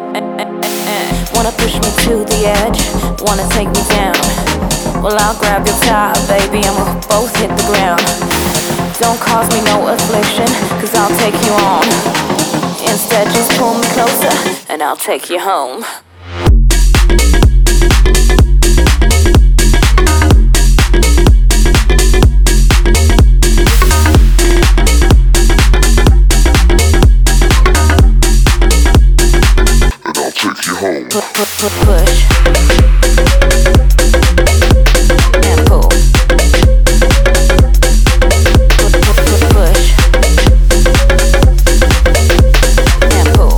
Wanna push me to the edge, wanna take me down. Well, I'll grab your tie, baby, and we'll both hit the ground. Don't cause me no affliction, cause I'll take you on. Instead, just pull me closer, and I'll take you home. Push and pull. Push and pull.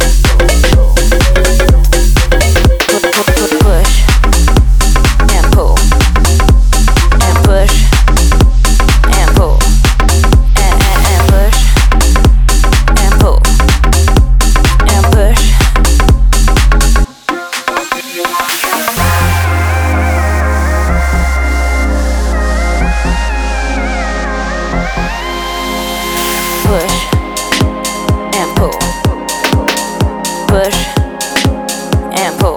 Push and pull. And push and pull. And push and pull. And push. Push and pull. Push and pull.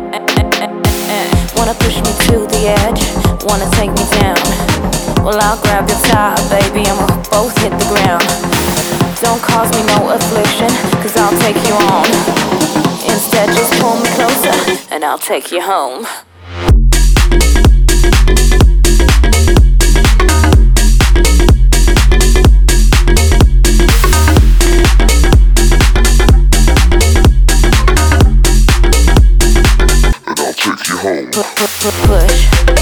Wanna push me to the edge, wanna take me down. Well, I'll grab your tie, baby, and we'll both hit the ground. Don't cause me no affliction, cause I'll take you on. Instead, just pull me closer, and I'll take you home. Push